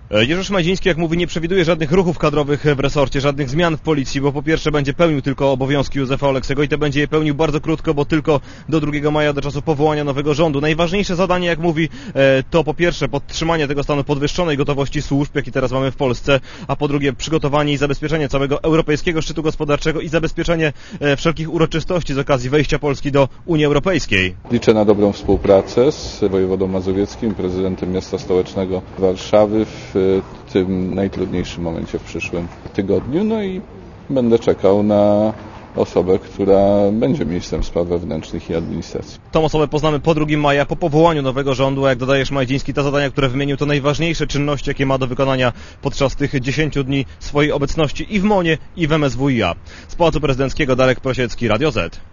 Jerzy Szmajdziński, jak mówi, nie przewiduje żadnych ruchów kadrowych w resorcie, żadnych zmian w policji, bo po pierwsze będzie pełnił tylko obowiązki Józefa Oleksego i to będzie je pełnił bardzo krótko, bo tylko do 2 maja, do czasu powołania nowego rządu. Najważniejsze zadanie, jak mówi, to po pierwsze podtrzymanie tego stanu podwyższonej gotowości służb, jaki teraz mamy w Polsce, a po drugie przygotowanie i zabezpieczenie całego europejskiego szczytu gospodarczego i zabezpieczenie wszelkich uroczystości z okazji wejścia Polski do Unii Europejskiej. Liczę na dobrą współpracę z wojewodą mazowieckim, prezydentem miasta stołecznego Warszawy w tym najtrudniejszym momencie w przyszłym tygodniu. No i będę czekał na osobę, która będzie ministrem spraw wewnętrznych i administracji. Tą osobę poznamy po 2 maja, po powołaniu nowego rządu, a jak dodaje Szmajdziński, te zadania, które wymienił, to najważniejsze czynności, jakie ma do wykonania podczas tych 10 dni swojej obecności i w MON-ie, i w MSWiA. Z Pałacu Prezydenckiego Darek Prosiecki, Radio Z.